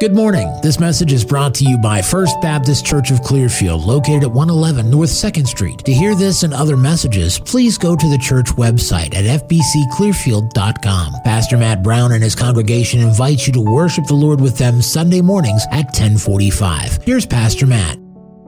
Good morning. This message is brought to you by First Baptist Church of Clearfield, located at 111 North 2nd Street. To hear this and other messages, please go to the church website at fbcclearfield.com. Pastor Matt Brown and his congregation invite you to worship the Lord with them Sunday mornings at 10:45. Here's Pastor Matt.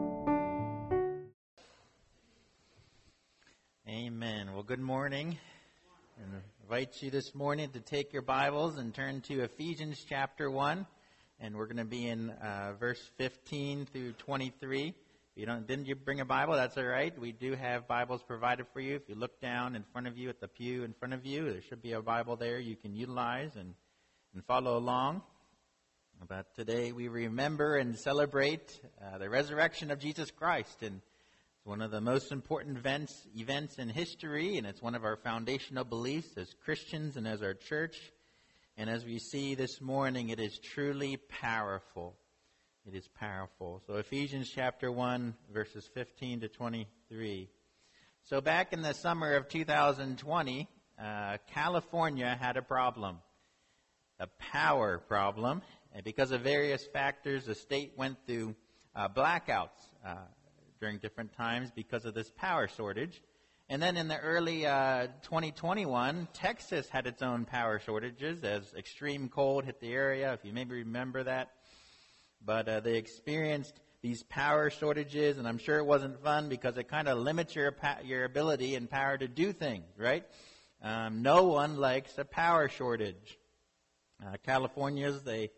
Amen. Well, good morning. I invite you this morning to take your Bibles and turn to Ephesians chapter 1. And we're going to be in verse 15 through 23. If didn't you bring a Bible? That's all right. We do have Bibles provided for you. If you look down in front of you at the pew in front of you, there should be a Bible there you can utilize and follow along. But today we remember and celebrate the resurrection of Jesus Christ. And it's one of the most important events in history, and it's one of our foundational beliefs as Christians and as our church. And as we see this morning, it is truly powerful. It is powerful. So Ephesians chapter 1, verses 15 to 23. So back in the summer of 2020, California had a problem, a power problem. And because of various factors, the state went through blackouts during different times because of this power shortage. And then in the early 2021, Texas had its own power shortages as extreme cold hit the area, if you maybe remember that. But they experienced these power shortages, and I'm sure it wasn't fun because it kind of limits your ability and power to do things, right? No one likes a power shortage. Californians, they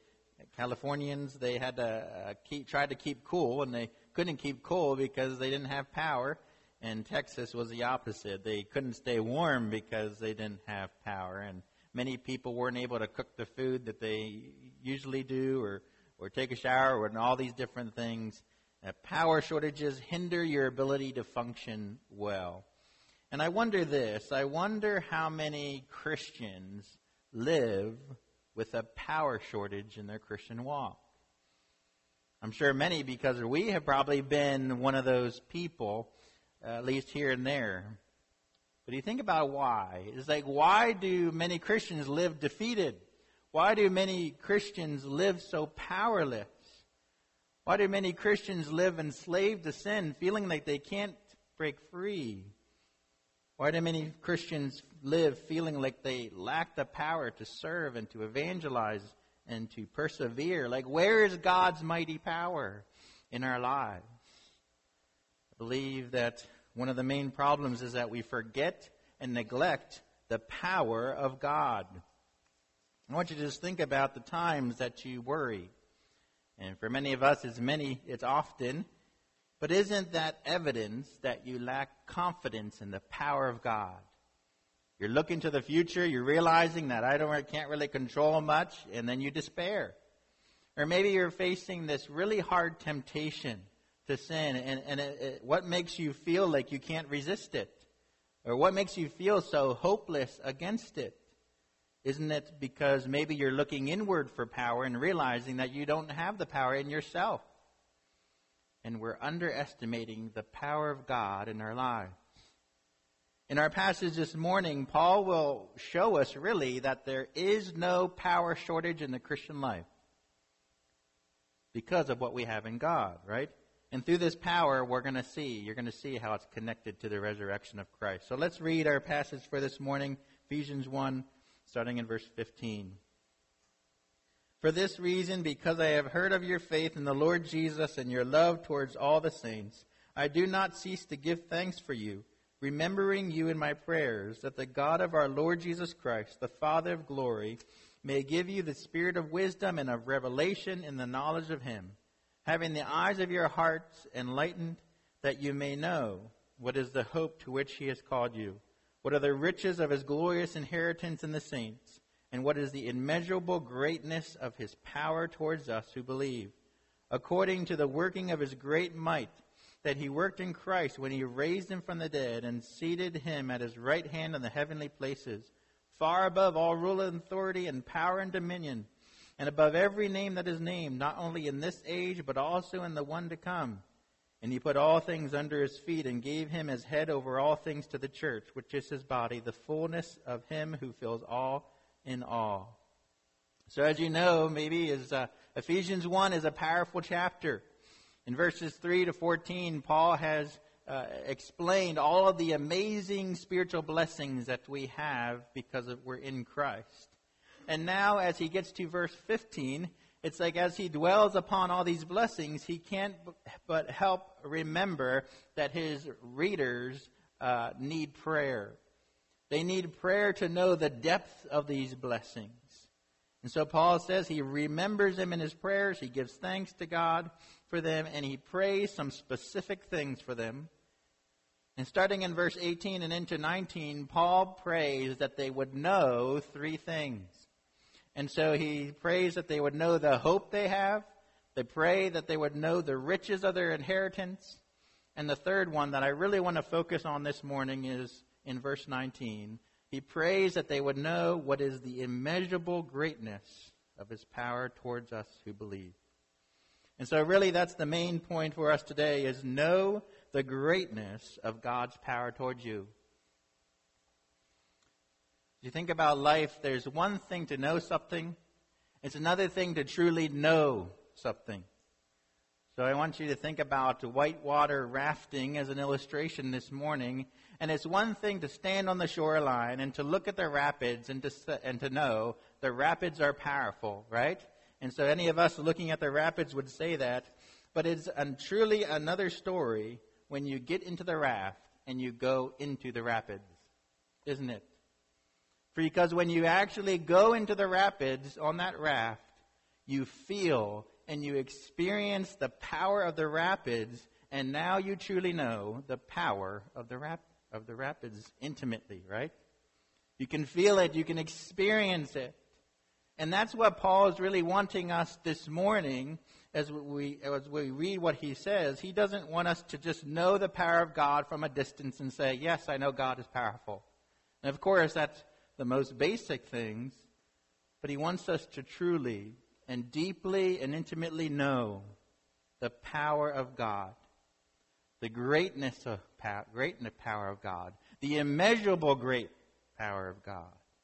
had to tried to keep cool, and they couldn't keep cool because they didn't have power. And Texas was the opposite. They couldn't stay warm because they didn't have power. And many people weren't able to cook the food that they usually do or take a shower and all these different things. Power shortages hinder your ability to function well. And I wonder how many Christians live with a power shortage in their Christian walk. I'm sure many, because we have probably been one of those people, at least here and there. But you think about why. It's like, why do many Christians live defeated? Why do many Christians live so powerless? Why do many Christians live enslaved to sin, feeling like they can't break free? Why do many Christians live feeling like they lack the power to serve and to evangelize and to persevere? Like, where is God's mighty power in our lives? I believe that one of the main problems is that we forget and neglect the power of God. I want you to just think about the times that you worry. And for many of us, it's often. But isn't that evidence that you lack confidence in the power of God? You're looking to the future, you're realizing that I can't really control much, and then you despair. Or maybe you're facing this really hard temptation to sin, and what makes you feel like you can't resist it? Or what makes you feel so hopeless against it? Isn't it because maybe you're looking inward for power and realizing that you don't have the power in yourself? And we're underestimating the power of God in our lives. In our passage this morning, Paul will show us really that there is no power shortage in the Christian life because of what we have in God, right? And through this power, you're going to see how it's connected to the resurrection of Christ. So let's read our passage for this morning, Ephesians 1, starting in verse 15. For this reason, because I have heard of your faith in the Lord Jesus and your love towards all the saints, I do not cease to give thanks for you, remembering you in my prayers, that the God of our Lord Jesus Christ, the Father of glory, may give you the spirit of wisdom and of revelation in the knowledge of him, having the eyes of your hearts enlightened, that you may know what is the hope to which he has called you, what are the riches of his glorious inheritance in the saints, and what is the immeasurable greatness of his power towards us who believe, according to the working of his great might, that he worked in Christ when he raised him from the dead and seated him at his right hand in the heavenly places, far above all rule and authority and power and dominion, and above every name that is named, not only in this age, but also in the one to come. And he put all things under his feet and gave him as head over all things to the church, which is his body, the fullness of him who fills all in all. So as you know, maybe as Ephesians 1 is a powerful chapter. In verses 3 to 14, Paul has explained all of the amazing spiritual blessings that we have because we're in Christ. And now as he gets to verse 15, it's like as he dwells upon all these blessings, he can't but help remember that his readers need prayer. They need prayer to know the depth of these blessings. And so Paul says he remembers them in his prayers, he gives thanks to God for them, and he prays some specific things for them. And starting in verse 18 and into 19, Paul prays that they would know three things. And so he prays that they would know the hope they have. They pray that they would know the riches of their inheritance. And the third one that I really want to focus on this morning is in verse 19. He prays that they would know what is the immeasurable greatness of his power towards us who believe. And so really that's the main point for us today is know the greatness of God's power towards you. If you think about life, there's one thing to know something. It's another thing to truly know something. So I want you to think about whitewater rafting as an illustration this morning. And it's one thing to stand on the shoreline and to look at the rapids and to know the rapids are powerful, right? And so any of us looking at the rapids would say that. But it's truly another story when you get into the raft and you go into the rapids, isn't it? Because when you actually go into the rapids on that raft, you feel and you experience the power of the rapids, and now you truly know the power of the rapids intimately, right? You can feel it, you can experience it. And that's what Paul is really wanting us this morning as we read what he says. He doesn't want us to just know the power of God from a distance and say, yes, I know God is powerful. And of course, that's the most basic things, but he wants us to truly and deeply and intimately know the power of God, the greatness of power of God, the immeasurable great power of God.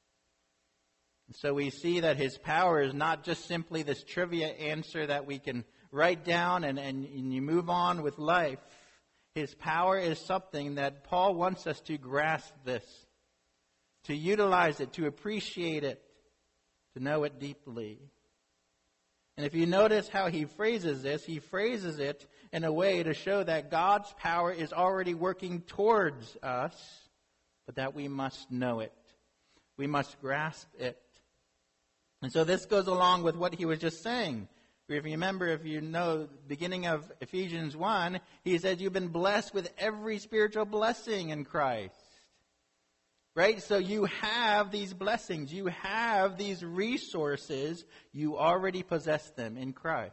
And so we see that his power is not just simply this trivia answer that we can write down and you move on with life. His power is something that Paul wants us to grasp this, to utilize it, to appreciate it, to know it deeply. And if you notice how he phrases this, he phrases it in a way to show that God's power is already working towards us, but that we must know it. We must grasp it. And so this goes along with what he was just saying. If you know, beginning of Ephesians 1, he says you've been blessed with every spiritual blessing in Christ. Right? So you have these blessings. You have these resources. You already possess them in Christ.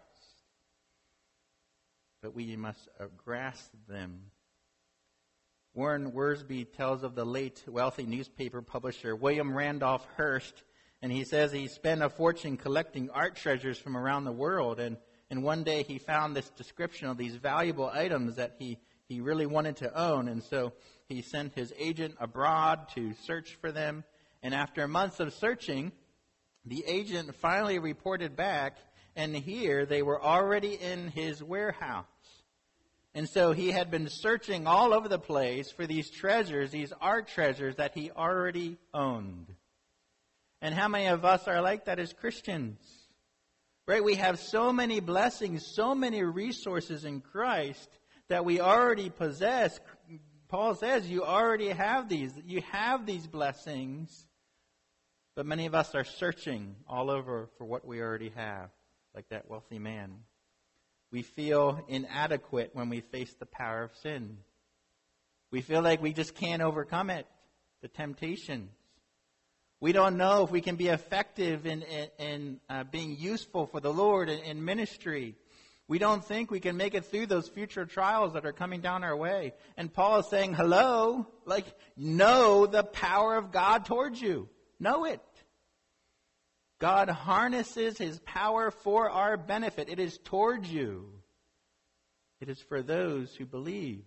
But we must grasp them. Warren Wiersbe tells of the late wealthy newspaper publisher William Randolph Hearst, and he says he spent a fortune collecting art treasures from around the world, and one day he found this description of these valuable items that he really wanted to own, and so he sent his agent abroad to search for them, and after months of searching, the agent finally reported back, and here they were already in his warehouse. And so he had been searching all over the place for these treasures, these art treasures that he already owned. And how many of us are like that as Christians? Right? We have so many blessings, so many resources in Christ that we already possess. Paul says you already have these. You have these blessings. But many of us are searching all over for what we already have, like that wealthy man. We feel inadequate when we face the power of sin. We feel like we just can't overcome it, the temptations. We don't know if we can be effective in being useful for the Lord in ministry. We don't think we can make it through those future trials that are coming down our way. And Paul is saying, hello, know the power of God towards you. Know it. God harnesses his power for our benefit. It is towards you. It is for those who believe.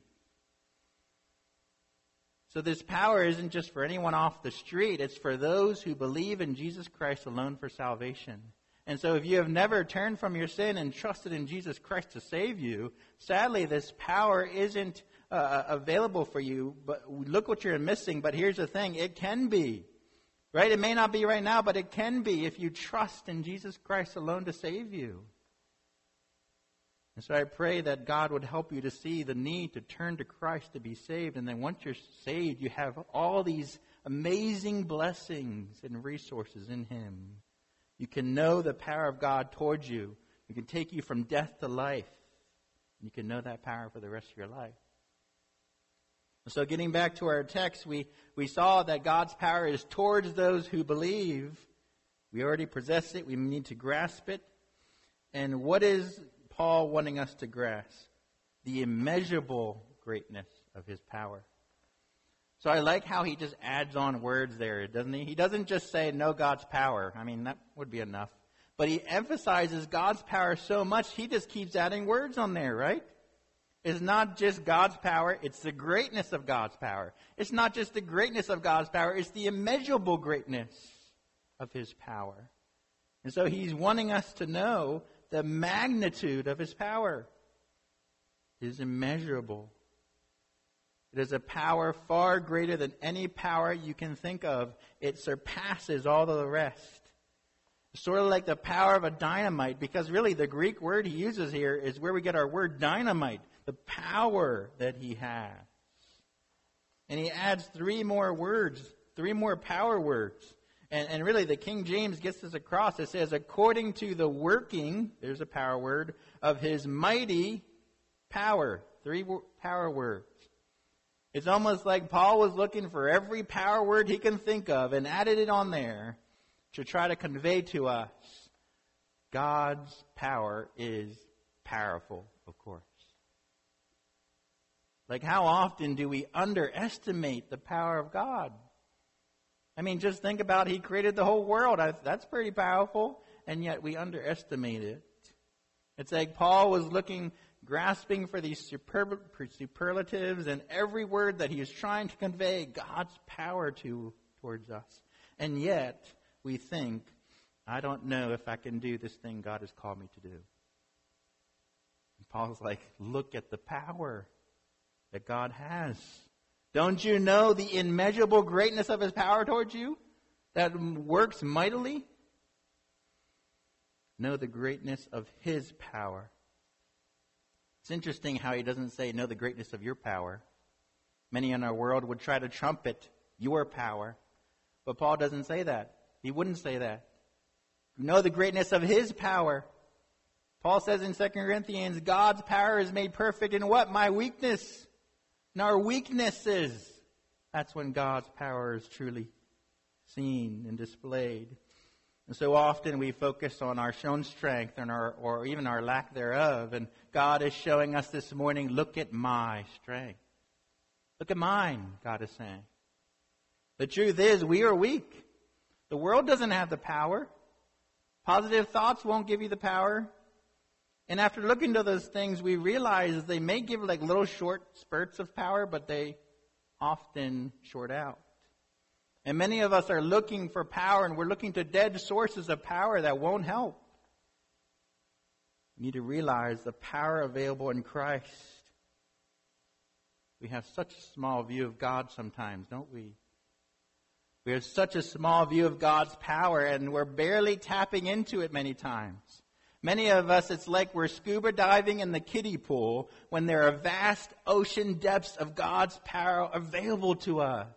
So this power isn't just for anyone off the street. It's for those who believe in Jesus Christ alone for salvation. And so if you have never turned from your sin and trusted in Jesus Christ to save you, sadly, this power isn't available for you. But look what you're missing. But here's the thing. It can be. Right? It may not be right now, but it can be if you trust in Jesus Christ alone to save you. And so I pray that God would help you to see the need to turn to Christ to be saved. And then once you're saved, you have all these amazing blessings and resources in Him. You can know the power of God towards you. It can take you from death to life. You can know that power for the rest of your life. So getting back to our text, we saw that God's power is towards those who believe. We already possess it. We need to grasp it. And what is Paul wanting us to grasp? The immeasurable greatness of His power. So I like how he just adds on words there, doesn't he? He doesn't just say, know God's power. I mean, that would be enough. But he emphasizes God's power so much, he just keeps adding words on there, right? It's not just God's power, it's the greatness of God's power. It's not just the greatness of God's power, it's the immeasurable greatness of His power. And so he's wanting us to know the magnitude of His power. It is immeasurable. It is a power far greater than any power you can think of. It surpasses all of the rest. It's sort of like the power of a dynamite, because really the Greek word he uses here is where we get our word dynamite, the power that he has. And he adds three more words, three more power words. And really the King James gets this across. It says, according to the working, there's a power word, of His mighty power. Three power words. It's almost like Paul was looking for every power word he can think of and added it on there to try to convey to us God's power is powerful, of course. Like, how often do we underestimate the power of God? I mean, just think about He created the whole world. That's pretty powerful, and yet we underestimate it. It's like Paul was grasping for these superlatives, and every word that he is trying to convey God's power towards us. And yet, we think, I don't know if I can do this thing God has called me to do. And Paul's like, look at the power that God has. Don't you know the immeasurable greatness of His power towards you that works mightily? Know the greatness of His power. It's interesting how he doesn't say, know the greatness of your power. Many in our world would try to trumpet your power. But Paul doesn't say that. He wouldn't say that. Know the greatness of His power. Paul says in 2 Corinthians, God's power is made perfect in what? My weakness. In our weaknesses. That's when God's power is truly seen and displayed. And so often we focus on our shown strength and or even our lack thereof. And God is showing us this morning, look at my strength. Look at mine, God is saying. The truth is, we are weak. The world doesn't have the power. Positive thoughts won't give you the power. And after looking to those things, we realize they may give like little short spurts of power, but they often short out. And many of us are looking for power, and we're looking to dead sources of power that won't help. We need to realize the power available in Christ. We have such a small view of God sometimes, don't we? We have such a small view of God's power, and we're barely tapping into it many times. Many of us, it's like we're scuba diving in the kiddie pool when there are vast ocean depths of God's power available to us.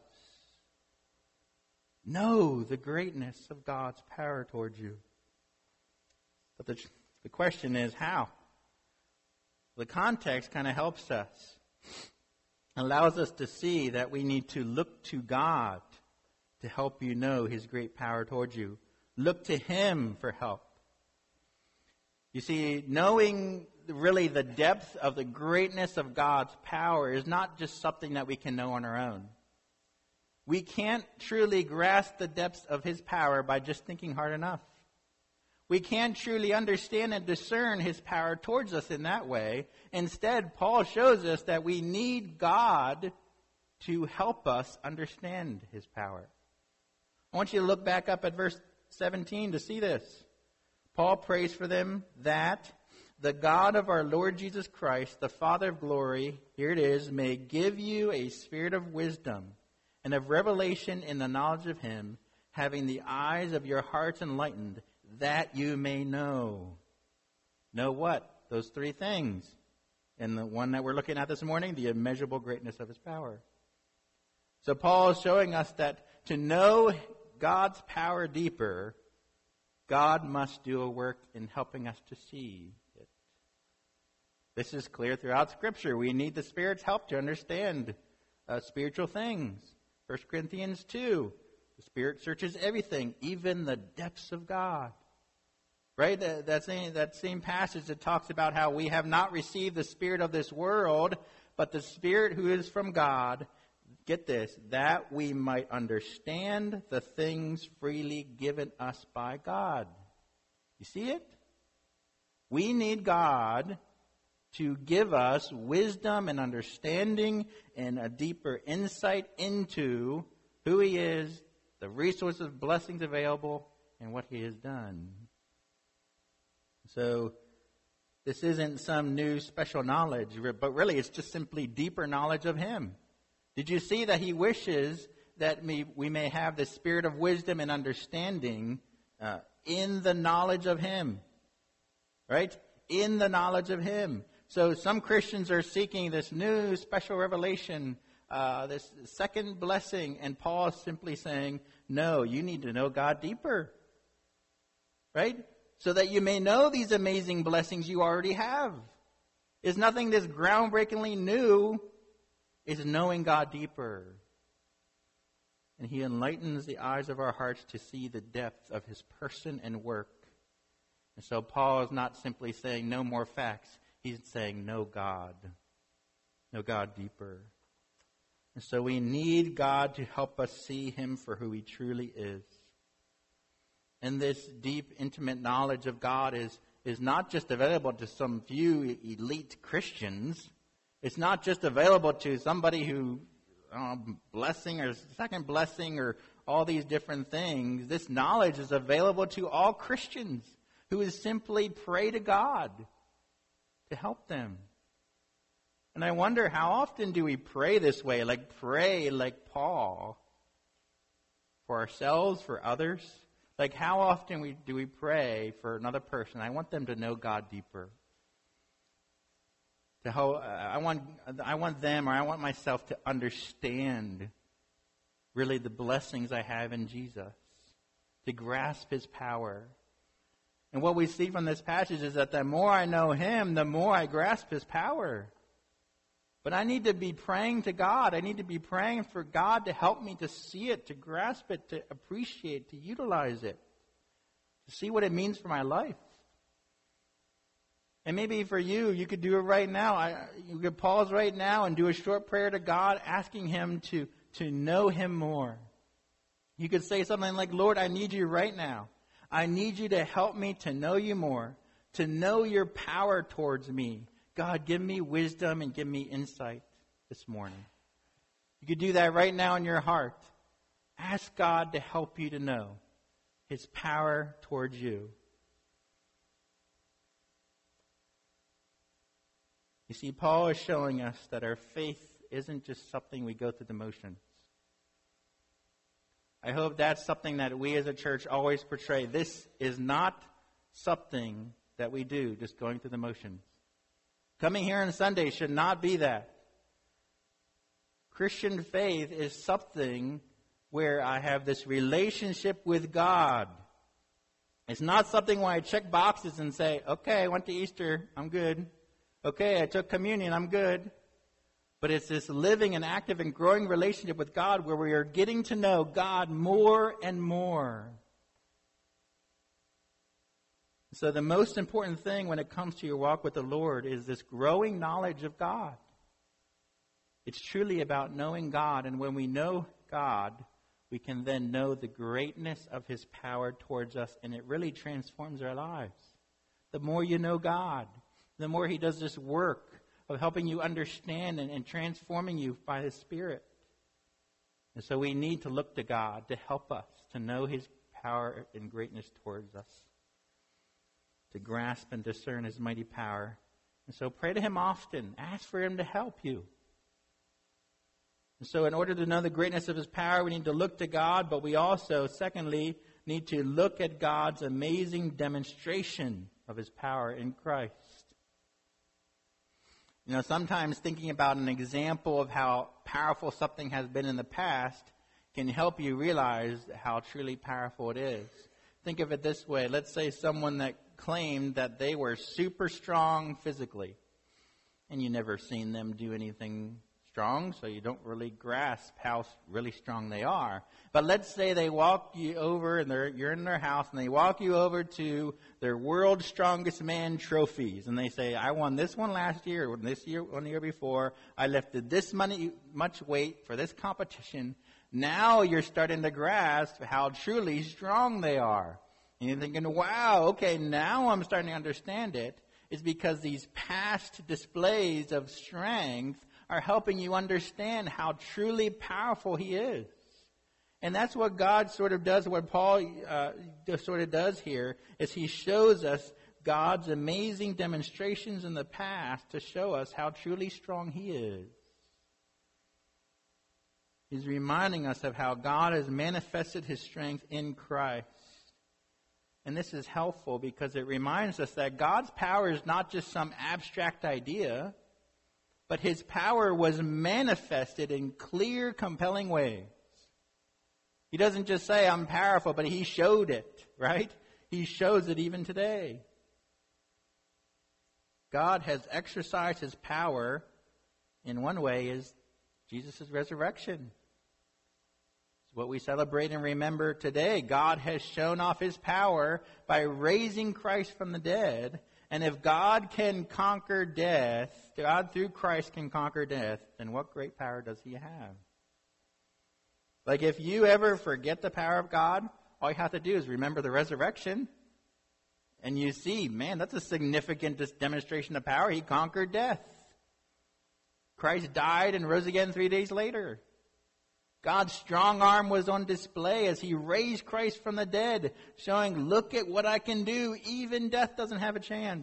Know the greatness of God's power towards you. But the question is, how? The context kind of helps us. Allows us to see that we need to look to God to help you know His great power towards you. Look to Him for help. You see, knowing really the depth of the greatness of God's power is not just something that we can know on our own. We can't truly grasp the depths of His power by just thinking hard enough. We can't truly understand and discern His power towards us in that way. Instead, Paul shows us that we need God to help us understand His power. I want you to look back up at verse 17 to see this. Paul prays for them that the God of our Lord Jesus Christ, the Father of glory, here it is, may give you a spirit of wisdom and of revelation in the knowledge of him, having the eyes of your hearts enlightened, that you may know. Know what? Those three things. And the one that we're looking at this morning, the immeasurable greatness of his power. So Paul is showing us that to know God's power deeper, God must do a work in helping us to see it. This is clear throughout Scripture. We need the Spirit's help to understand spiritual things. 1 Corinthians 2, the Spirit searches everything, even the depths of God. Right? That same passage that talks about how we have not received the spirit of this world, but the Spirit who is from God. Get this, that we might understand the things freely given us by God. You see it? We need God to give us wisdom and understanding and a deeper insight into who he is, the resources, blessings available, and what he has done. So this isn't some new special knowledge, but really it's just simply deeper knowledge of him. Did you see that he wishes that we may have the spirit of wisdom and understanding in the knowledge of him? Right? In the knowledge of him. So some Christians are seeking this new special revelation, this second blessing, and Paul is simply saying, no, you need to know God deeper. Right? So that you may know these amazing blessings you already have. It's nothing this groundbreakingly new. It's knowing God deeper. And he enlightens the eyes of our hearts to see the depth of his person and work. And so Paul is not simply saying no more facts. He's saying know God. Know God deeper. And so we need God to help us see him for who he truly is. And this deep, intimate knowledge of God is not just available to some few elite Christians. It's not just available to somebody who, blessing or second blessing or all these different things. This knowledge is available to all Christians who is simply pray to God to help them. And I wonder, how often do we pray this way, pray like Paul, for ourselves, for others? Like how often do we pray for another person? I want them to know God deeper. I want them, or I want myself to understand really the blessings I have in Jesus, to grasp his power. And what we see from this passage is that the more I know him, the more I grasp his power. But I need to be praying to God. I need to be praying for God to help me to see it, to grasp it, to appreciate, to utilize it, to see what it means for my life. And maybe for you, you could do it right now. You could pause right now and do a short prayer to God, asking him to know him more. You could say something like, Lord, I need you right now. I need you to help me to know you more, to know your power towards me. God, give me wisdom and give me insight this morning. You could do that right now in your heart. Ask God to help you to know his power towards you. You see, Paul is showing us that our faith isn't just something we go through the motions. I hope that's something that we as a church always portray. This is not something that we do just going through the motions. Coming here on Sunday should not be that. Christian faith is something where I have this relationship with God. It's not something where I check boxes and say, okay, I went to Easter, I'm good. Okay, I took communion, I'm good. But it's this living and active and growing relationship with God where we are getting to know God more and more. So the most important thing when it comes to your walk with the Lord is this growing knowledge of God. It's truly about knowing God, and when we know God, we can then know the greatness of his power towards us, and it really transforms our lives. The more you know God, the more he does this work of helping you understand and transforming you by his Spirit. And so we need to look to God to help us to know his power and greatness towards us. to grasp and discern His mighty power. And so pray to Him often. Ask for Him to help you. And so in order to know the greatness of His power, we need to look to God, but we also, secondly, need to look at God's amazing demonstration of His power in Christ. You know, sometimes thinking about an example of how powerful something has been in the past can help you realize how truly powerful it is. Think of it this way. Let's say someone that claimed that they were super strong physically, and you never seen them do anything strong, so you don't really grasp how really strong they are. But let's say they walk you over, and you're in their house, and they walk you over to their World's Strongest Man trophies, and they say, I won this one last year, or this year, one year before. I lifted this much weight for this competition. Now you're starting to grasp how truly strong they are. And you're thinking, wow, okay, now I'm starting to understand it. It's because these past displays of strength are helping you understand how truly powerful He is. And that's what God sort of does, what Paul sort of does here, is he shows us God's amazing demonstrations in the past to show us how truly strong He is. He's reminding us of how God has manifested His strength in Christ. And this is helpful because it reminds us that God's power is not just some abstract idea, but His power was manifested in clear, compelling ways. He doesn't just say, I'm powerful, but He showed it, right? He shows it even today. God has exercised His power in one way is Jesus' resurrection. It's what we celebrate and remember today. God has shown off His power by raising Christ from the dead. And if God can conquer death, God through Christ can conquer death, then what great power does He have? Like if you ever forget the power of God, all you have to do is remember the resurrection. And you see, man, that's a significant demonstration of power. He conquered death. Christ died and rose again 3 days later. God's strong arm was on display as He raised Christ from the dead, showing, look at what I can do. Even death doesn't have a chance.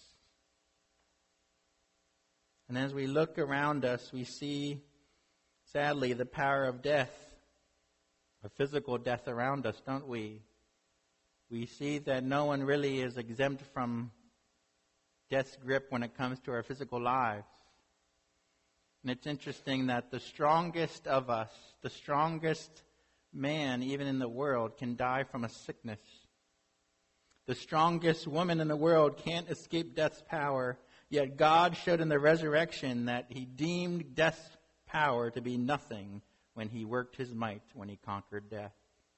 And as we look around us, we see, sadly, the power of death, of physical death around us, don't we? We see that no one really is exempt from death's grip when it comes to our physical lives. And it's interesting that the strongest of us, the strongest man even in the world, can die from a sickness. The strongest woman in the world can't escape death's power, yet God showed in the resurrection that He deemed death's power to be nothing when He worked His might, when He conquered death.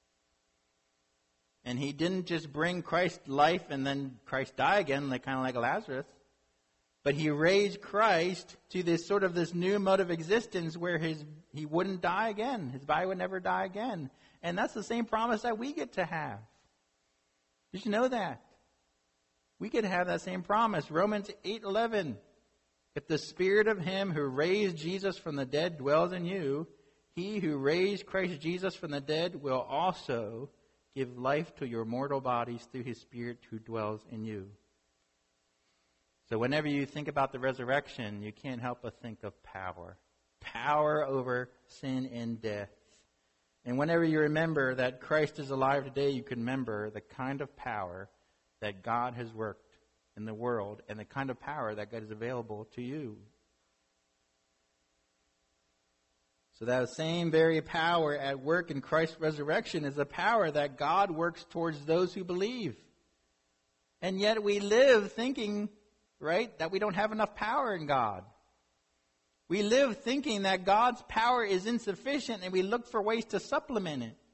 And He didn't just bring Christ life and then Christ die again, kind of like Lazarus. But He raised Christ to this new mode of existence where He wouldn't die again. His body would never die again. And that's the same promise that we get to have. Did you know that? We get to have that same promise. Romans 8:11. If the Spirit of Him who raised Jesus from the dead dwells in you, He who raised Christ Jesus from the dead will also give life to your mortal bodies through His Spirit who dwells in you. So whenever you think about the resurrection, you can't help but think of power. Power over sin and death. And whenever you remember that Christ is alive today, you can remember the kind of power that God has worked in the world and the kind of power that God is available to you. So that same very power at work in Christ's resurrection is a power that God works towards those who believe. And yet we live thinking, right, that we don't have enough power in God. We live thinking that God's power is insufficient and we look for ways to supplement it.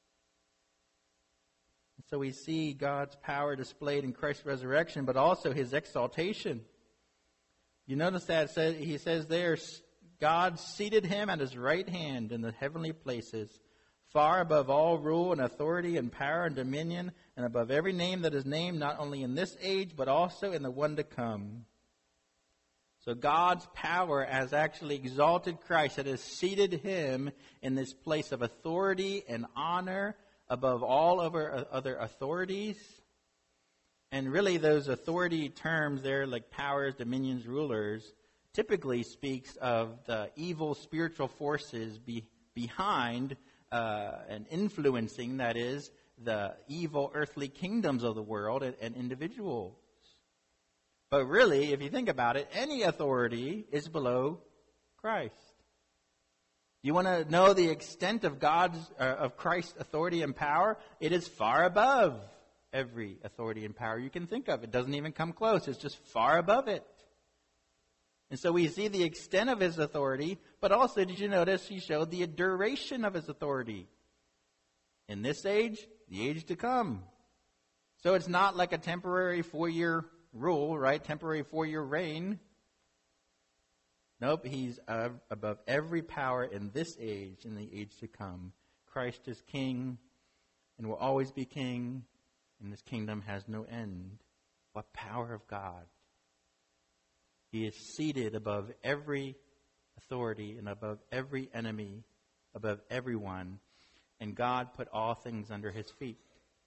So we see God's power displayed in Christ's resurrection, but also His exaltation. You notice that He says there, God seated Him at His right hand in the heavenly places, far above all rule and authority and power and dominion, and above every name that is named, not only in this age, but also in the one to come. So God's power has actually exalted Christ. It has seated Him in this place of authority and honor above all other authorities. And really those authority terms there, like powers, dominions, rulers, typically speaks of the evil spiritual forces behind and influencing, that is, the evil earthly kingdoms of the world and individuals. But really, if you think about it, any authority is below Christ. You want to know the extent of of Christ's authority and power? It is far above every authority and power you can think of. It doesn't even come close. It's just far above it. And so we see the extent of his authority, but also, did you notice, he showed the duration of his authority. In this age, the age to come. So it's not like a temporary 4-year rule, right? Temporary 4-year reign. Nope, he's above every power in this age and the age to come. Christ is king and will always be king, and this kingdom has no end. What power of God. He is seated above every authority and above every enemy, above everyone. And God put all things under his feet.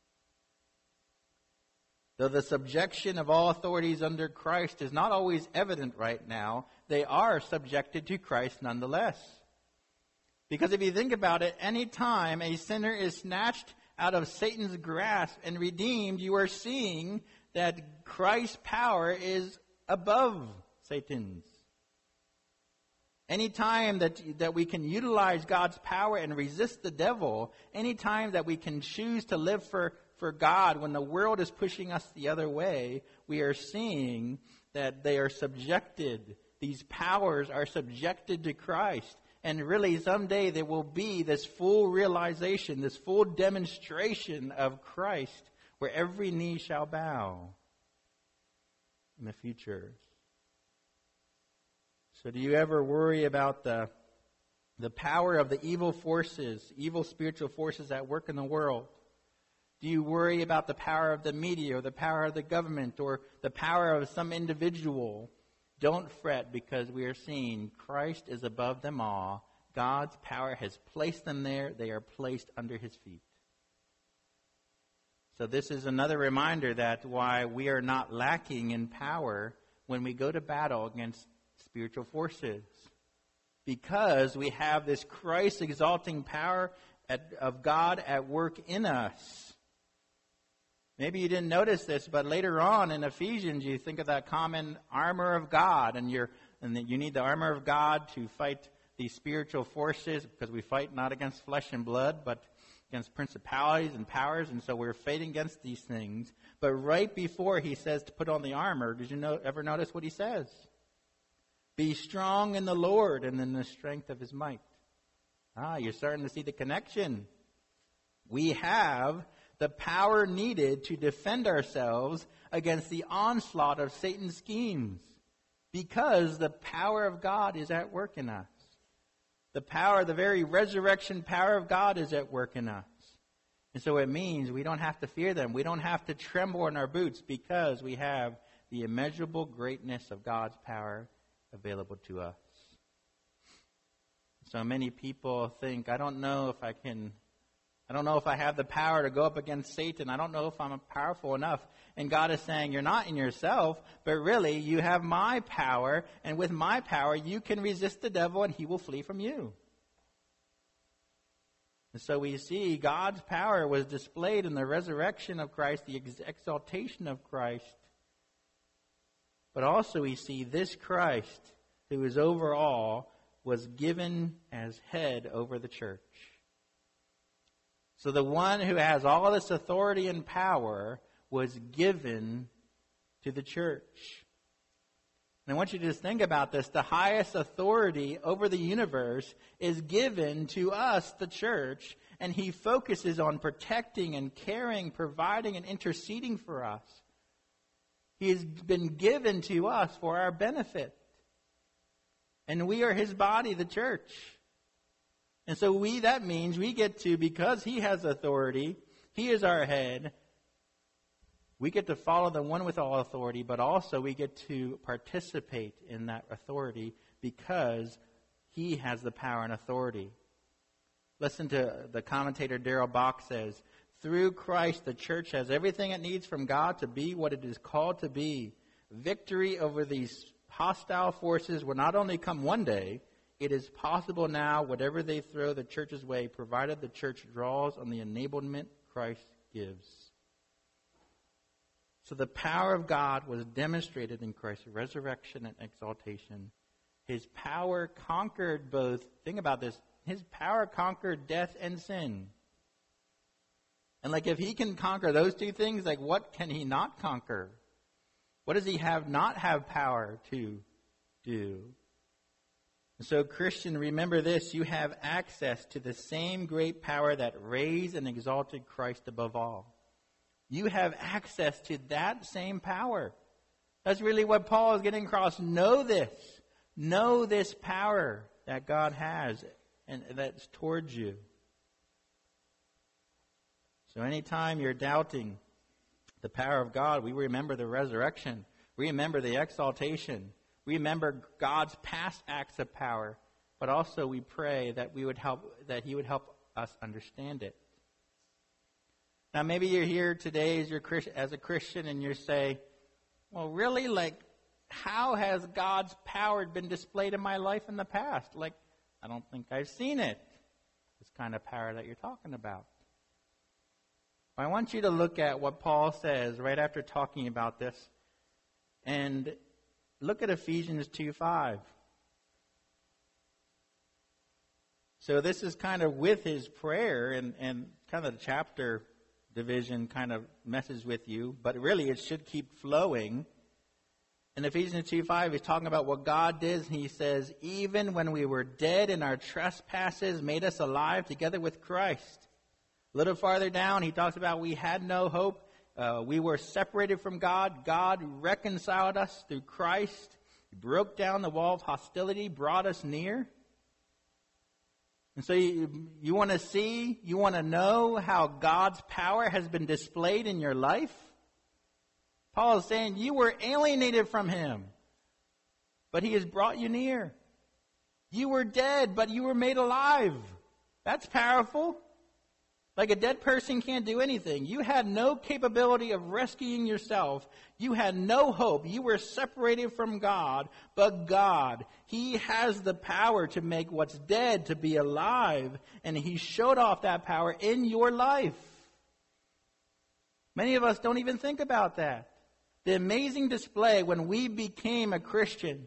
Though the subjection of all authorities under Christ is not always evident right now, they are subjected to Christ nonetheless. Because if you think about it, any time a sinner is snatched out of Satan's grasp and redeemed, you are seeing that Christ's power is above Satan's. Any time that we can utilize God's power and resist the devil, any time that we can choose to live for God when the world is pushing us the other way, we are seeing that they are subjected. These powers are subjected to Christ. And really someday there will be this full realization, this full demonstration of Christ where every knee shall bow in the future. So do you ever worry about the power of the evil forces, evil spiritual forces at work in the world? Do you worry about the power of the media or the power of the government or the power of some individual? Don't fret, because we are seeing Christ is above them all. God's power has placed them there. They are placed under his feet. So this is another reminder that why we are not lacking in power when we go to battle against spiritual forces. Because we have this Christ-exalting power of God at work in us. Maybe you didn't notice this, but later on in Ephesians, you think of that common armor of God, and you need the armor of God to fight these spiritual forces, because we fight not against flesh and blood, but against principalities and powers, and so we're fighting against these things. But right before he says to put on the armor, did you ever notice what he says? Be strong in the Lord and in the strength of his might. You're starting to see the connection. We have the power needed to defend ourselves against the onslaught of Satan's schemes, because the power of God is at work in us. The very resurrection power of God is at work in us. And so it means we don't have to fear them. We don't have to tremble in our boots, because we have the immeasurable greatness of God's power available to us. So many people think, I don't know if I have the power to go up against Satan. I don't know if I'm powerful enough. And God is saying, you're not in yourself, but really you have my power. And with my power, you can resist the devil and he will flee from you. And so we see God's power was displayed in the resurrection of Christ, the exaltation of Christ. But also we see this Christ, who is over all, was given as head over the church. So the one who has all this authority and power was given to the church. And I want you to just think about this. The highest authority over the universe is given to us, the church, and he focuses on protecting and caring, providing and interceding for us. He has been given to us for our benefit. And we are his body, the church. And so that means we get to, because he has authority, he is our head, we get to follow the one with all authority, but also we get to participate in that authority because he has the power and authority. Listen to the commentator Darrell Bock says, Through Christ, the church has everything it needs from God to be what it is called to be. Victory over these hostile forces will not only come one day, it is possible now, whatever they throw the church's way, provided the church draws on the enablement Christ gives. So the power of God was demonstrated in Christ's resurrection and exaltation. His power conquered both, think about this, his power conquered death and sin. And if he can conquer those two things, what can he not conquer? What does he not have power to do? And so, Christian, remember this, you have access to the same great power that raised and exalted Christ above all. You have access to that same power. That's really what Paul is getting across. Know this. Know this power that God has and that's towards you. So anytime you're doubting the power of God, we remember the resurrection. We remember the exaltation. We remember God's past acts of power. But also we pray that He would help us understand it. Now maybe you're here today as a Christian and you say, well, really, how has God's power been displayed in my life in the past? I don't think I've seen it. This kind of power that you're talking about. I want you to look at what Paul says right after talking about this. And look at Ephesians 2:5. So this is kind of with his prayer and kind of the chapter division kind of messes with you, but really it should keep flowing. In Ephesians 2:5, he's talking about what God did. He says, even when we were dead in our trespasses, made us alive together with Christ. A little farther down, he talks about we had no hope. We were separated from God. God reconciled us through Christ. He broke down the wall of hostility, brought us near. And so you want to see, you want to know how God's power has been displayed in your life? Paul is saying you were alienated from Him, but He has brought you near. You were dead, but you were made alive. That's powerful. A dead person can't do anything. You had no capability of rescuing yourself. You had no hope. You were separated from God. But God, He has the power to make what's dead to be alive. And He showed off that power in your life. Many of us don't even think about that. The amazing display when we became a Christian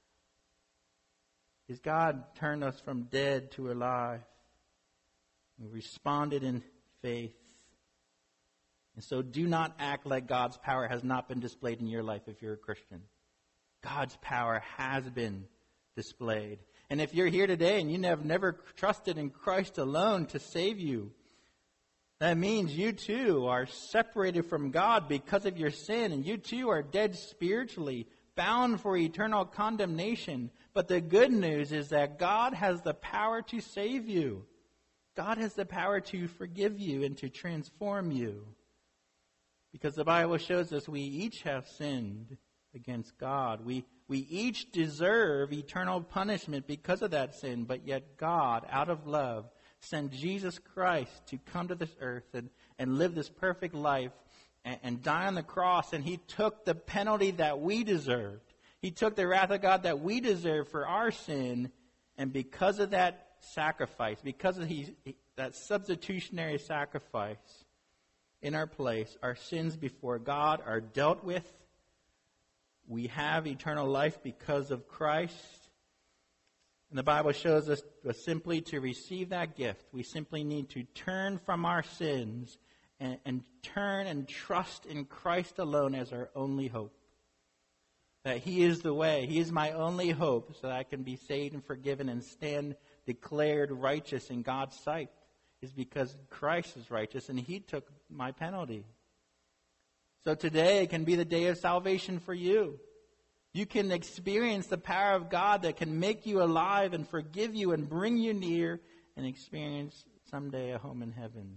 is God turned us from dead to alive. We responded in faith. And so do not act like God's power has not been displayed in your life if you're a Christian. God's power has been displayed. And if you're here today and you have never trusted in Christ alone to save you, that means you too are separated from God because of your sin, and you too are dead spiritually, bound for eternal condemnation. But the good news is that God has the power to save you. God has the power to forgive you and to transform you. Because the Bible shows us we each have sinned against God. We each deserve eternal punishment because of that sin, but yet God, out of love, sent Jesus Christ to come to this earth and live this perfect life and die on the cross. And He took the penalty that we deserved. He took the wrath of God that we deserve for our sin. And because of that sacrifice, because of that substitutionary sacrifice in our place, our sins before God are dealt with. We have eternal life because of Christ. And the Bible shows us simply to receive that gift, we simply need to turn from our sins and turn and trust in Christ alone as our only hope. That He is the way. He is my only hope so that I can be saved and forgiven and stand declared righteous in God's sight. Is because Christ is righteous and He took my penalty. So today can be the day of salvation for you. You can experience the power of God that can make you alive and forgive you and bring you near and experience someday a home in heaven.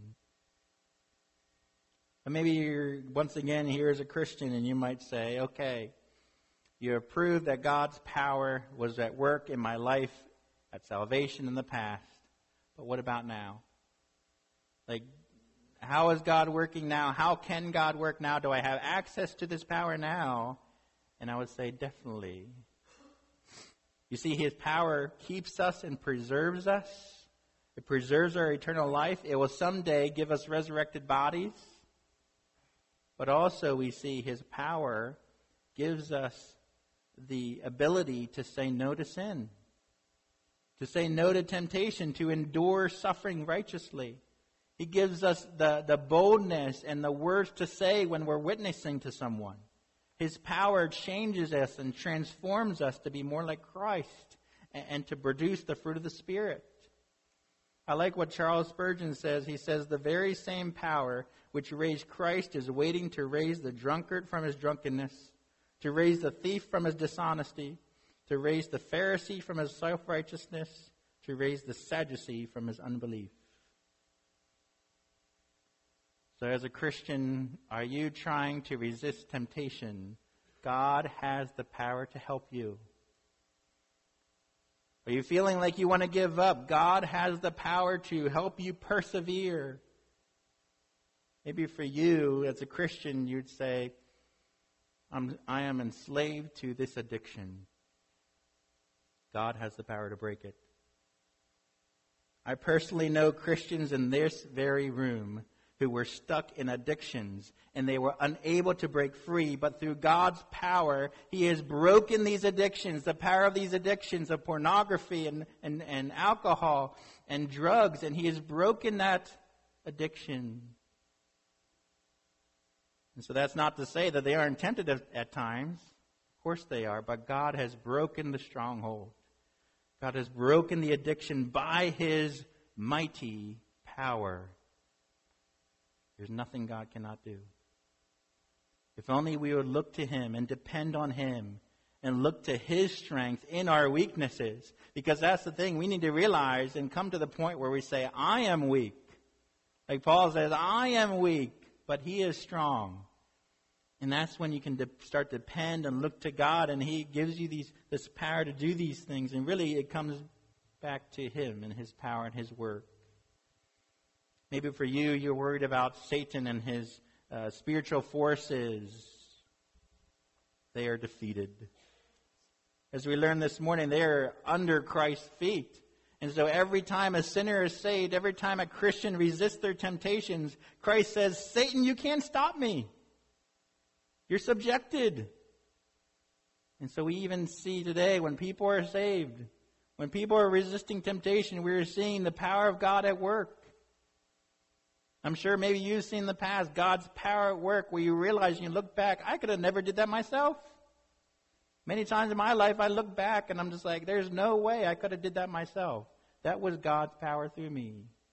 Or maybe you're once again here as a Christian and you might say, okay, you have proved that God's power was at work in my life at salvation in the past. But what about now? how is God working now? How can God work now? Do I have access to this power now? And I would say definitely. You see, his power keeps us and preserves us. It preserves our eternal life. It will someday give us resurrected bodies. But also we see his power gives us the ability to say no to sin, to say no to temptation, to endure suffering righteously. He gives us the boldness and the words to say when we're witnessing to someone. His power changes us and transforms us to be more like Christ and to produce the fruit of the Spirit. I like what Charles Spurgeon says. He says, the very same power which raised Christ is waiting to raise the drunkard from his drunkenness, to raise the thief from his dishonesty, to raise the Pharisee from his self-righteousness, to raise the Sadducee from his unbelief. So as a Christian, are you trying to resist temptation? God has the power to help you. Are you feeling like you want to give up? God has the power to help you persevere. Maybe for you, as a Christian, you'd say, I am enslaved to this addiction. God has the power to break it. I personally know Christians in this very room who were stuck in addictions and they were unable to break free. But through God's power, he has broken these addictions, the power of these addictions of pornography and alcohol and drugs. And he has broken that addiction. And so that's not to say that they aren't tempted at times. Of course they are. But God has broken the stronghold. God has broken the addiction by his mighty power. There's nothing God cannot do. If only we would look to him and depend on him and look to his strength in our weaknesses. Because that's the thing we need to realize and come to the point where we say, I am weak. Like Paul says, I am weak, but he is strong. And that's when you can start to depend and look to God, and he gives you this power to do these things. And really it comes back to him and his power and his work. Maybe for you, you're worried about Satan and his spiritual forces. They are defeated. As we learned this morning, they are under Christ's feet. And so every time a sinner is saved, every time a Christian resists their temptations, Christ says, Satan, you can't stop me. You're subjected. And so we even see today when people are saved, when people are resisting temptation, we're seeing the power of God at work. I'm sure maybe you've seen in the past God's power at work where you realize and you look back, I could have never did that myself. Many times in my life I look back and I'm just like, there's no way I could have did that myself. That was God's power through me.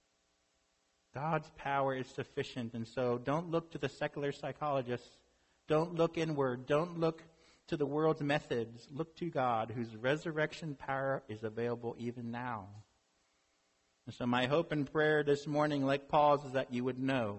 God's power is sufficient. And so don't look to the secular psychologists. Don't look inward. Don't look to the world's methods. Look to God, whose resurrection power is available even now. And so my hope and prayer this morning, like Paul's, is that you would know,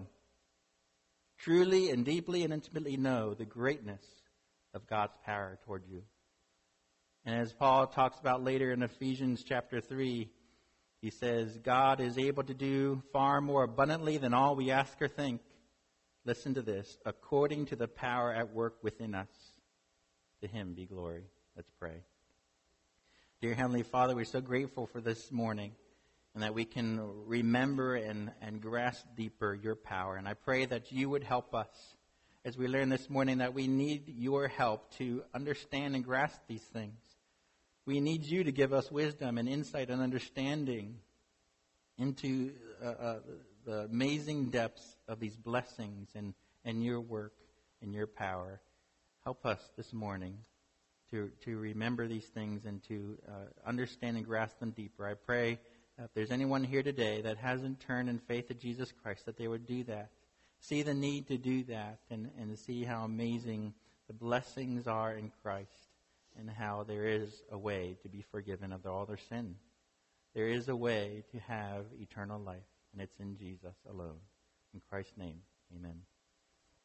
truly and deeply and intimately know the greatness of God's power toward you. And as Paul talks about later in Ephesians chapter 3, he says, God is able to do far more abundantly than all we ask or think. Listen to this, according to the power at work within us. To him be glory. Let's pray. Dear Heavenly Father, we're so grateful for this morning and that we can remember and grasp deeper your power. And I pray that you would help us as we learn this morning that we need your help to understand and grasp these things. We need you to give us wisdom and insight and understanding into the amazing depths of these blessings and your work and your power. Help us this morning to remember these things and to understand and grasp them deeper. I pray if there's anyone here today that hasn't turned in faith to Jesus Christ, that they would do that. See the need to do that and see how amazing the blessings are in Christ and how there is a way to be forgiven of all their sin. There is a way to have eternal life, and it's in Jesus alone. In Christ's name, amen.